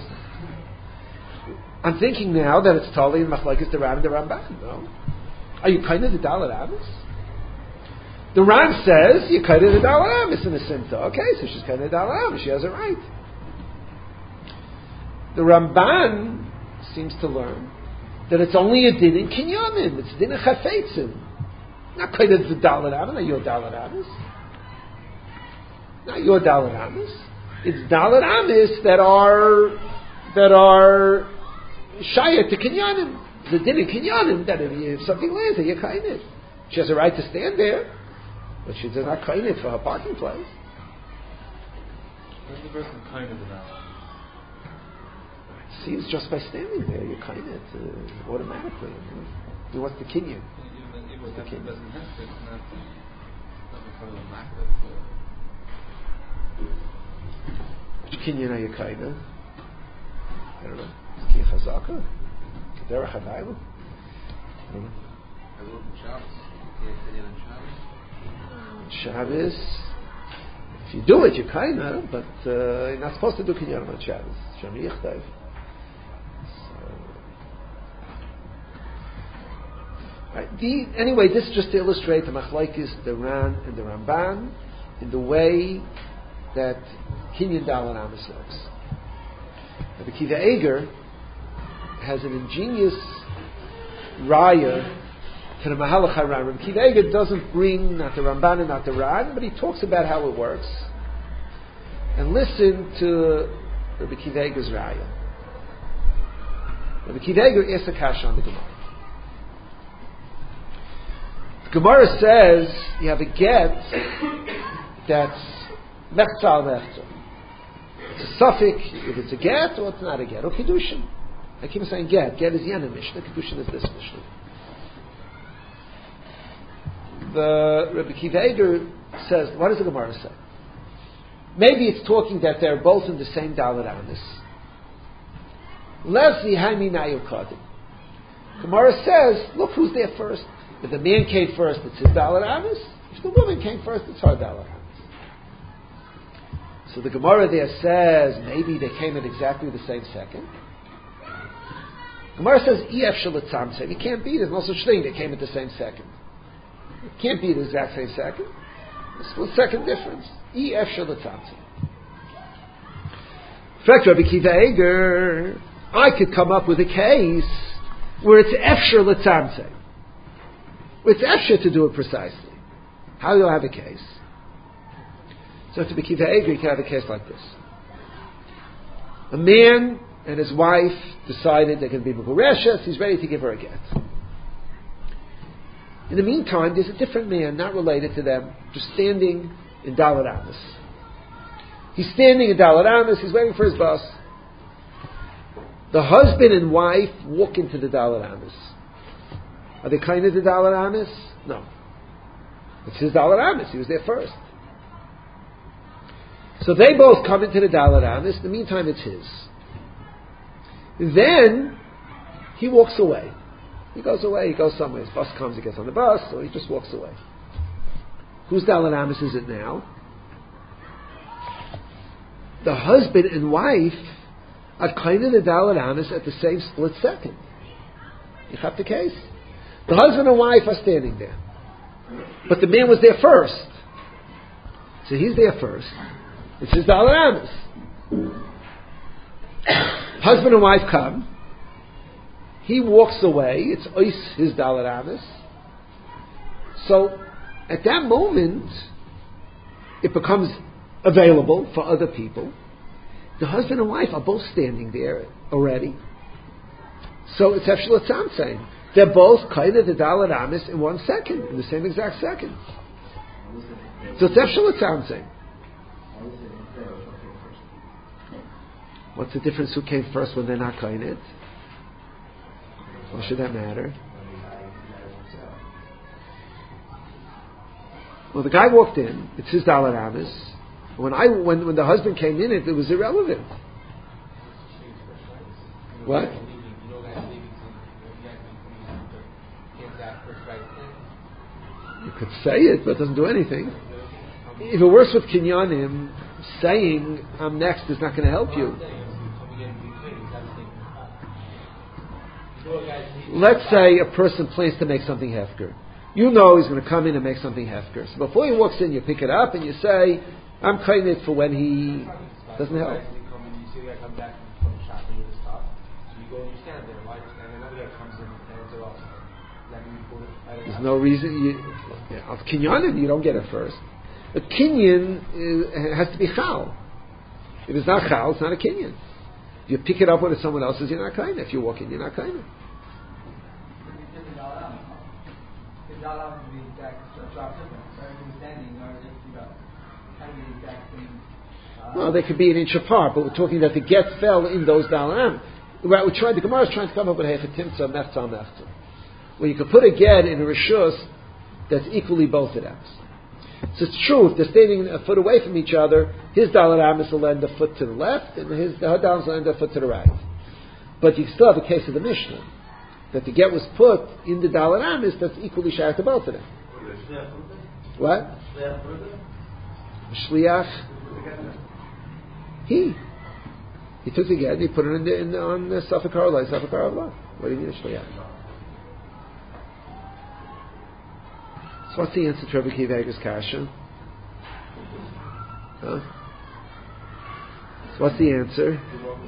I'm thinking now that it's totally in Machlokes the Ran and the Ramban. No, are you kind of the Dalet Amos? The Ran says you're kind of the Dalet Amos in a simta. Okay, so she's kind of the Dalet Amos. She has it right. The Ramban seems to learn that it's only a din in kinyanim. It's a din in chafetzim. Not kind of the Dalet Amos. Not your Dalet Amos. Not your Dalet Amos. It's Dalet Amos that are that are shayat to kinyanim. The din in kinyanim that if, you, if something lands, you're kind of. She has a right to stand there, but she does not kind it for her parking place. Where's the person kind of about? It seems just by standing there, you're kind of uh, automatically. You know? You what's the kinyan? What's the kinyan? Doesn't have to. It's not before the macro. Which kinyan are you kind of? I don't know. Ki chazaka? Derech hadayla? I don't know. I work in Shabbos. Kinyan on Shabbos. Shabbos. If you do it, you're kind of, but uh, you're not supposed to do kinyan on Shabbos. Shami yichtav. Right. The, anyway, this just to illustrate the machlokes, the Ran and the Ramban, in the way that Kinyan Dalet Amos works. Now, the Kiva Eger has an ingenious raya to the Mahalach HaRan. Kiva Eger doesn't bring not the Ramban and not the Ran, but he talks about how it works. And listen to Rabbi Kiva Eger's raya. Rabbi Kiva Eger asks a kasha on the Gemara. The Gemara says you have a get that's mechzal mechzal. It's a suffix, if it's a get or it's not a get, or Kiddushin. I keep saying get. Get is Yena Mishnah, Kiddushin is this Mishnah. The Rabbi Kiva Eger says, what does the Gemara say? Maybe it's talking that they're both in the same Dalet Amis. Levzi Haimi Nayukadim. Gemara says, look who's there first. If the man came first, it's his Dalet Amis. If the woman came first, it's her Dalet Amis. So the Gemara there says, maybe they came at exactly the same second. Gemara says, E F Shalatzamsem. It can't be, there's no such thing, they came at the same second. It can't be the exact same second. It's a split second difference. E F Shalatzamsem. In fact, Rabbi Kiva Eger, I could come up with a case where it's Efshar L'tzamsem. It's Efshar to do it precisely. How do I have a case? So to Rabbi Kiva Eger, you can have a case like this. A man and his wife decided they're going to be Megureshes, he's ready to give her a get. In the meantime, there's a different man, not related to them, just standing in Dalet Amis. He's standing in Dalet Amis, he's waiting for his bus. The husband and wife walk into the Dalet Amis. Are they kind of the Dalet Amis? No. It's his Dalet Amis, he was there first. So they both come into the Dalet Amis, in the meantime it's his. Then, he walks away. He goes away, he goes somewhere. His bus comes, he gets on the bus, or he just walks away. Whose Dalet Amis is it now? The husband and wife are kind of the Dalet Amis at the same split second. You have the case? The husband and wife are standing there. But the man was there first. So he's there first. It's his Dalet Amis. Husband and wife come. He walks away. It's ois his Dalet Amis. So at that moment, it becomes available for other people. The husband and wife are both standing there already. So it's Efshar L'tzamsem. They're both kind of the Dalet Amis in one second, in the same exact second. So it's Efshar L'tzamsem. What's the difference who came first when they're not kind of? Why should that matter? Well, the guy walked in. It's his Dalet Amis. When I when when the husband came in, it, it was irrelevant. What? You could say it, but it doesn't do anything. If it works with kinyanim, saying "I'm next" is not going to help you. Let's say a person plans to make something hefker. You know he's going to come in and make something hefker. So before he walks in, you pick it up and you say, I'm kind it for when he doesn't help. There's no reason. You, of kinyanim, you don't get it first. A kinyan is, has to be chal. If it's not chal, it's not a kinyan. If you pick it up when it's someone else's, you're not kind. If you walk in, you're not kind. Well, they could be an inch apart, but we're talking that the get fell in those dalam. We're trying, the Gemara is trying to come up with a timtza, mechza, mechza. Where you could put a get in a rishus that's equally both of them. So it's true, if they're standing a foot away from each other, his Dalet Amis will lend a foot to the left, and his her Dalet Amis will lend a foot to the right. But you still have a case of the Mishnah, that the get was put in the Dalet Amis that's equally shared to both of them. What? Shliach. He. He took the get and he put it in the, in the, on the Safek Harolai, Safek Harolai. What do you mean a Shliach? So what's the answer to Rabbi Kiva Eger's kasha? Huh? So what's the answer?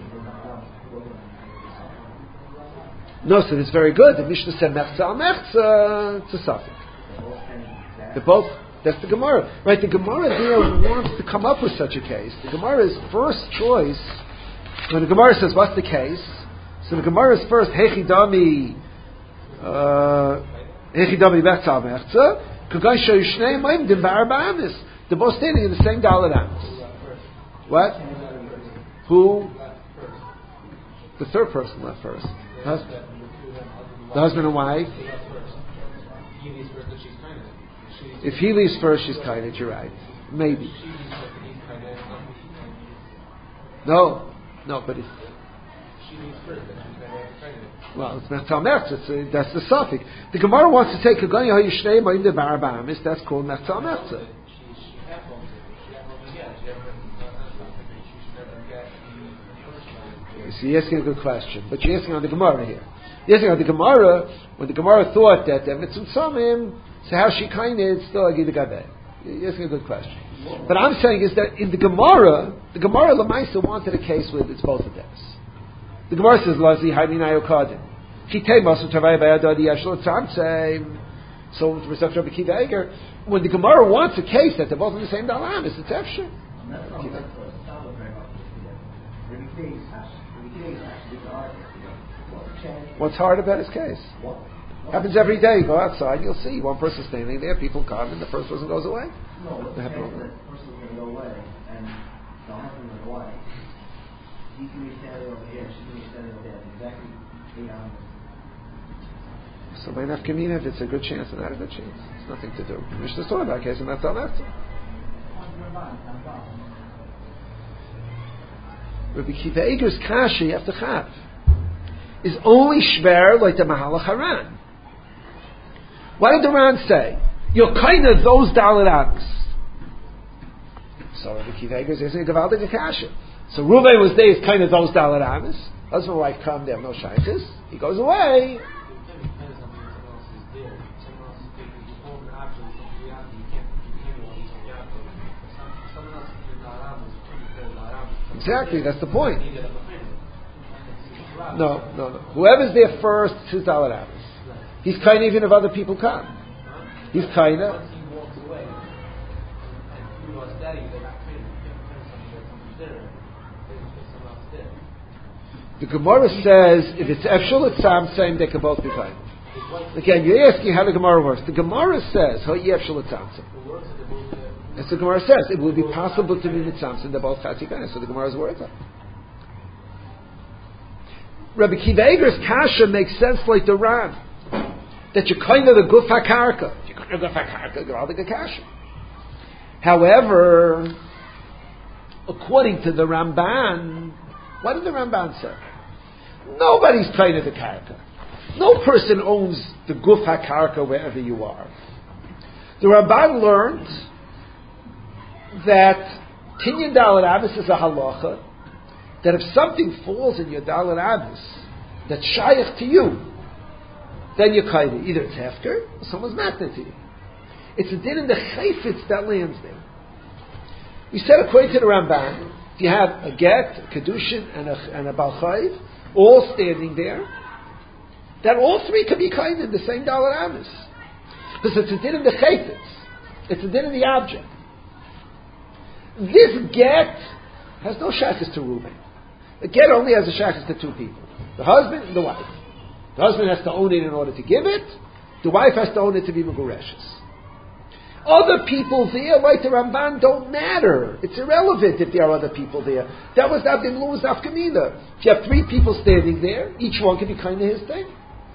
No, so it's very good. The Mishnah said mechza al mechza, it's a suffix. They're both, that's the Gemara. Right, the Gemara there wants to come up with such a case. The Gemara's first choice, when the Gemara says, what's the case? So the Gemara's first, hechi dami, hechi dami mechza al mechza, they're both standing in the same Dalet Amis. What? Who? The third person left first. Hus- the husband and wife. If he leaves first, she's kind of, you're right. Maybe. No, no, but if well, it's Mechtal Mertz. It's uh, that's the suffix. The Gemara wants to take a Gani Hayishnei Ma'im de Barabamis. That's called Mechtal Mertz. So you're asking a good question, but you're asking on the Gemara here. You're asking on the Gemara when the Gemara thought that the Mitzvah Samim, so how she kind of still Agi the Gadeh. You're asking a good question. But I'm saying is that in the Gemara, the Gemara Lamaisa wanted a case with it's both of them. The Gemara says, "Lazi Haidinayo Kadim." Chitei Masu Tavai Bayadadi Yashlo Tzamtzei. So with respect to Rabbi Akiva Eiger, when the Gemara wants a case that they're both in the same dalam, it's a tefsher. What's hard about his case? Happens every day. You go outside, you'll see one person standing there. People come, and the first person goes away. No, the person is going to go away, and the husband and the wife. He can be standing over here. She can be standing over there. Exactly eight hours. So by nafkamina, if it's a good chance and not a good chance, it's nothing to do. Mishnah's talking about a case, and that's all that's it. Rabbi Akiva Eiger's kasha you have to chav is only shver like the Mahalach Haran. What did the Ran say? You're kind of those dalet avos. So Rabbi Akiva Eiger is asking a gavaldik kasha. So Reuven was there, is kind of those dalet avos. Husband and wife come, they have no shaykhis. He goes away. Exactly, that's the point. No, no, no. Whoever's there first, it's his dalet avos. He's kind of even if other people come. He's kind of. The Gemara says if it's Efshul it's Sam same, they can both be kind. Again, you're asking how the Gemara works. The Gemara says, "Ho Efshul it's Sam." As the Gemara says, it will be possible to be mitzamsim. They're both chatzi kind. So the Gemara's words are. Rabbi Akiva Eiger's kasha makes sense like the Ran. That you're kind of the guf hakarka. You're kind of the guf hakarka, you're all the kasha. However, according to the Ramban, what did the Ramban say? Nobody's kind of the karka. No person owns the guf hakarka wherever you are. The Ramban learned that Kinyan Dalet Avos is a halacha that if something falls in your Dalet Avos that's shaykh to you, then you're kind of either it's hefker or someone's matna to you. It's a din in the chayfetz that lands there. We said according to the Ramban, if you have a get, a kedushin, and a and a bal chayv, all standing there, that all three could be kind in the same Dalet Avos because it's a din in the chayfetz. It's a din in the object. This get has no shaykhis to Reuven. The get only has a shaykhis to two people: the husband and the wife. The husband has to own it in order to give it. The wife has to own it to be megureshes. Other people there, like the Ramban, don't matter. It's irrelevant if there are other people there. That was not in Lu's Afkamina. If you have three people standing there, each one can be kind of his thing.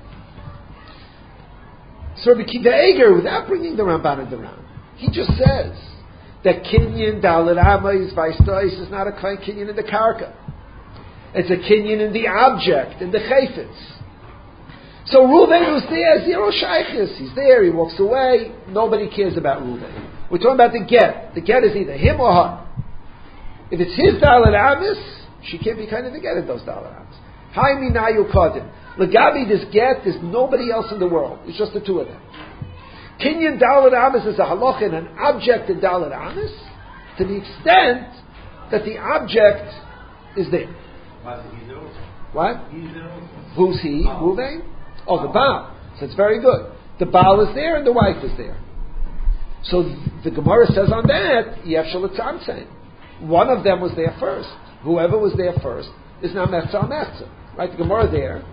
So Rabbi Akiva Eiger, without bringing the Ramban and the Ram, he just says that kinyan dalet avos vaystois is not a kind kinyan in the karka. It's a kinyan in the object, in the chayfetz. So Reuven was there, zero shaykhis. He's there, he walks away. Nobody cares about Reuven. We're talking about the get. The get is either him or her. If it's his dalet avos, she can't be kind of the get of those dalet avos. Hai minayu kodim. Legabi this get, there's nobody else in the world. It's just the two of them. Kinyan dalet avos is a halacha and an object in dalet avos to the extent that the object is there. What? Who's he? Reuven? Oh, the Baal. So it's very good. The Baal is there and the wife is there. So the Gemara says on that, Yefshel Tzamtzei. One of them was there first. Whoever was there first is now Metzah Metzah. Right? The Gemara there.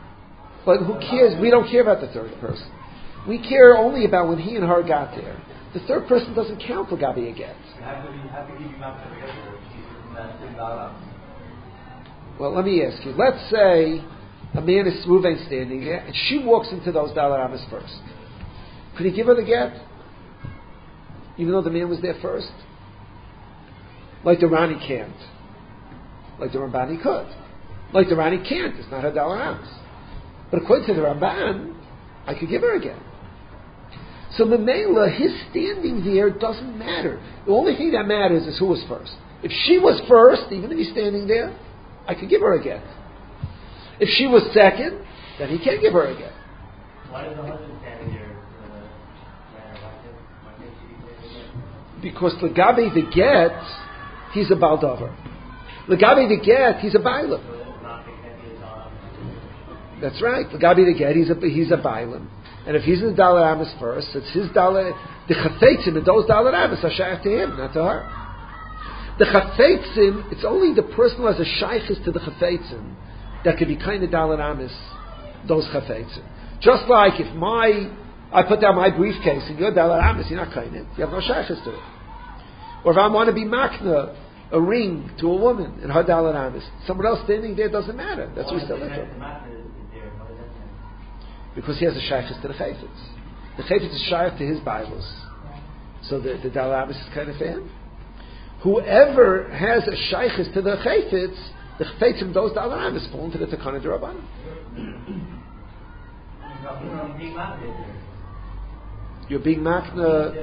But who cares? We don't care about the third person. We care only about when he and her got there. the third person doesn't count for Gabi a get. Well, let me ask you. Let's say a man is Ruvain standing there, and she walks into those Dalar Amis first. Could he give her the get? Even though the man was there first? Like the Rani can't. Like the Ramban he could. Like the Rani can't. It's not her Dalar Amis. But according to the Ramban, I could give her a get. So Memela, his standing there doesn't matter. The only thing that matters is who was first. If she was first, even if he's standing there, I could give her a get. If she was second, then he can't give her a get. Why does the husband standing there uh, matter? Why can't, why can't she be standing there? Because Lagabi the get, he's a baldover. Lagabi the get, he's a bailam. So it's not, it can't be a dollar. That's right. Lagabi the get, he's a he's a bailam. And if he's in the Dalar Amis first, it's his Dalar. The Chafetzim and those Dalar Amis are shaykh to him, not to her. The Chafetzim, it's only the person who has a shaykhis to the Chafetzim that could be kind of Dalar Amis, those Chafetzim. Just like if my, I put down my briefcase and you're Dalar Amis, you're not kind of, you have no shaykhis to it. Or if I want to be makna, a ring to a woman in her Dalar Amis, someone else standing there doesn't matter. That's what we still into. Because he has a shaykhis to the chayfetz. The chayfetz is shaykh to his Bibles. So the, the Dalar Amis is kind of for him. Whoever has a shaykhis to the chayfetz, the chayfetzim, those Dalar Amis fall into the Takana D'Rabbanan. You're being makna.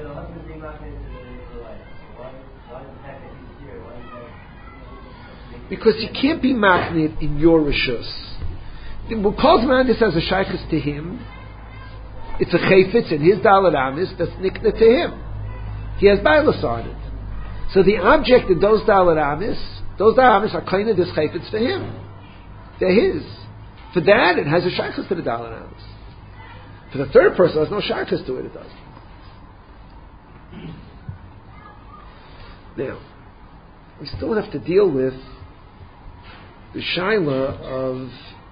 Because you can't be makna in your rishus. Because man this has a shaykhis to him, it's a chayfetz in his Dalar Amis that's nikna to him. He has bailas on it. So the object of those Dalar Amis, those Dalar Amis are kind of this chayfetz for him. They're his. For that, it has a shaykhis to the Dalar Amis. For the third person, there's no shaykhis to it, it doesn't. Now, we still have to deal with the shaila of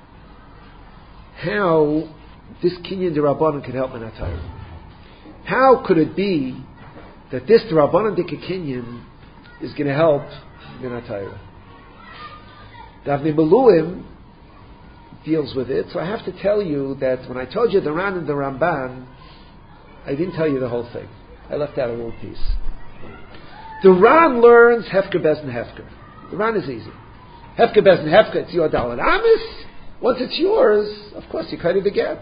how this kinyan d'Rabbanan could help Minat Torah. How could it be that this d'Rabbanan dika kinyan is going to help Minat Torah? Davnei Meluim deals with it, so I have to tell you that when I told you the Ran and the Ramban, I didn't tell you the whole thing. I left out a little piece. The Ran learns Hefker Bezn Hefker. The Ran is easy. Hefker Bezn Hefker, it's your Dalar Amis. Once it's yours, of course, you kind of get.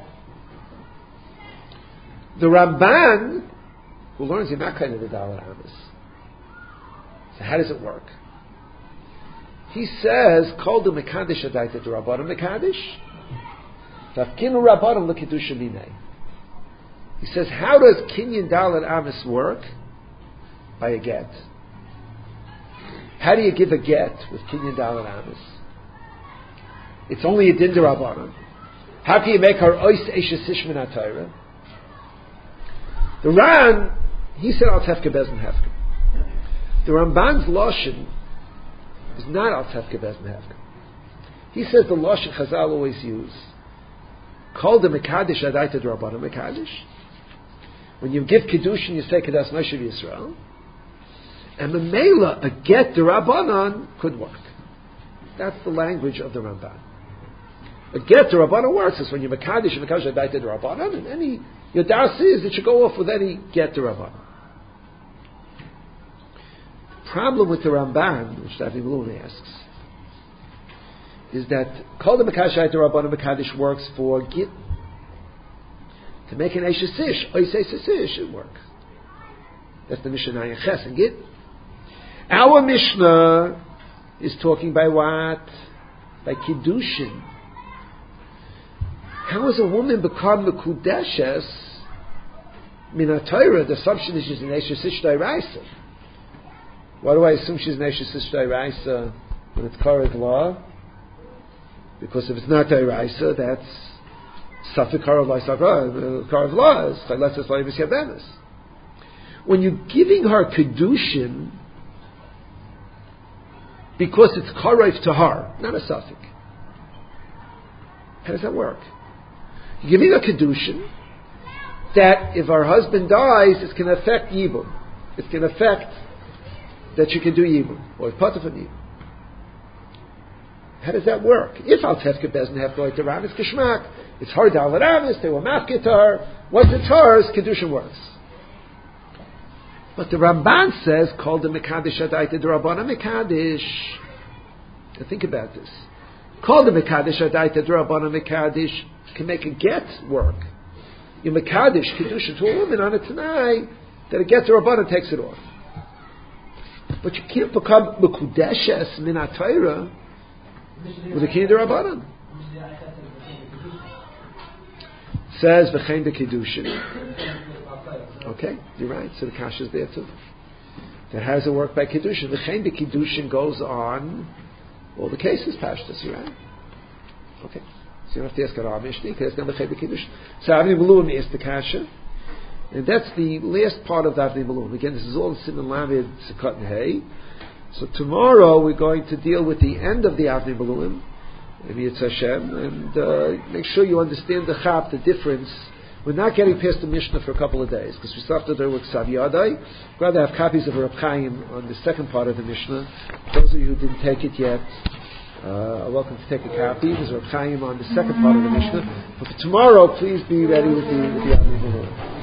The Ramban, who learns you're not kind of the Dalar Amis. So how does it work? He says, "Kol the Mekadesh Adaita to Rabbanim Mekadesh, Tafkinu Rabbanim L'Kedusha Minei." He says, how does Kinyan Dalar Amis work? By a get. How do you give a get with Kinyan Dalar Amis? It's only a din d'Rabbanan. How can you make her ois eishes ish min ha-Torah? The Ran, he said al tefke bezn hefke. The Ramban's lashon is not al tefke bezn hefke. He says the lashon Chazal always use. Called the mekadesh adaita d'Rabbanan mekadesh. When you give kedushin, you say kedas Moshe Yisrael. And the mela, a get d'Rabbanan could work. That's the language of the Ramban. A get to Rabbanan works is when you're Mekadesh and Mekadesh Adaita to Rabbanan, and any, your das is it should go off with any get to Rabbanan. The problem with the Ramban, which Davnei Meluim asks, is that Kol the Mekadesh Adaita to Rabbanan Mekadesh works for Git. To make an Eishes Ish, Ois Eishes Ish should work. That's the Mishnah Ayin Ches and Git. Our Mishnah is talking by what? By Kiddushin. How does a woman become Mekudeshes Min ha-Torah? The assumption is she's an Eishes Ish D'Oraisa. Why do I assume she's an Eishes Ish D'Oraisa when it's Korav law? Because if it's not D'Oraisa, that's Safik Korav L'Isakar, Korav law is Chayletzes L'Yivis Yabenis. When you're giving her Kiddushin, because it's Korav to her, not a Safik. How does that work? You're giving a Kiddushin, that if our husband dies, it's going to affect Yibum. It's going to affect that she can do Yibum, or part of a Yibum. How does that work? If Al Tefka doesn't have to like the Ramis Kishmak, it's hard to Al Ramis, they will mafkit her. Once it's hers, Kedushin works. But the Ramban says, called the Mekadesh Adaita D'Rabbanan Mekadesh. Now think about this. Called the Mekadesh Adaita D'Rabbanan Mekadesh can make a get work. You Mekadesh Kedushin to a woman on a Tanai, that a get to Rabbanan takes it off. But you can't become Mekudeshes Min HaTorah with a Kiddush Rabbanan. Says V'chein de Kiddushin. Okay, you're right. So the kasha is there too. That has a work by Kiddushin. V'chein de Kiddushin goes on all the cases. Pashtas, you're right. Okay, so you don't have to ask a Rav Mishni because it's not V'chein de Kiddushin. So Avnei Malum is the kasha, and that's the last part of Avnei Malum. Again, this is all in Siman Lamed Sukkot and Hay. So tomorrow we're going to deal with the end of the Avnei Malum, maybe it's Hashem, and uh, make sure you understand the chap, the difference. We're not getting past the Mishnah for a couple of days because we still have to do with Ksav Yadai. We'd rather have copies of Reb Chaim on the second part of the Mishnah. Those of you who didn't take it yet uh, are welcome to take a copy. There's Reb Chaim on the second part of the Mishnah. But for tomorrow, please be ready with the, with the Avnei Malum.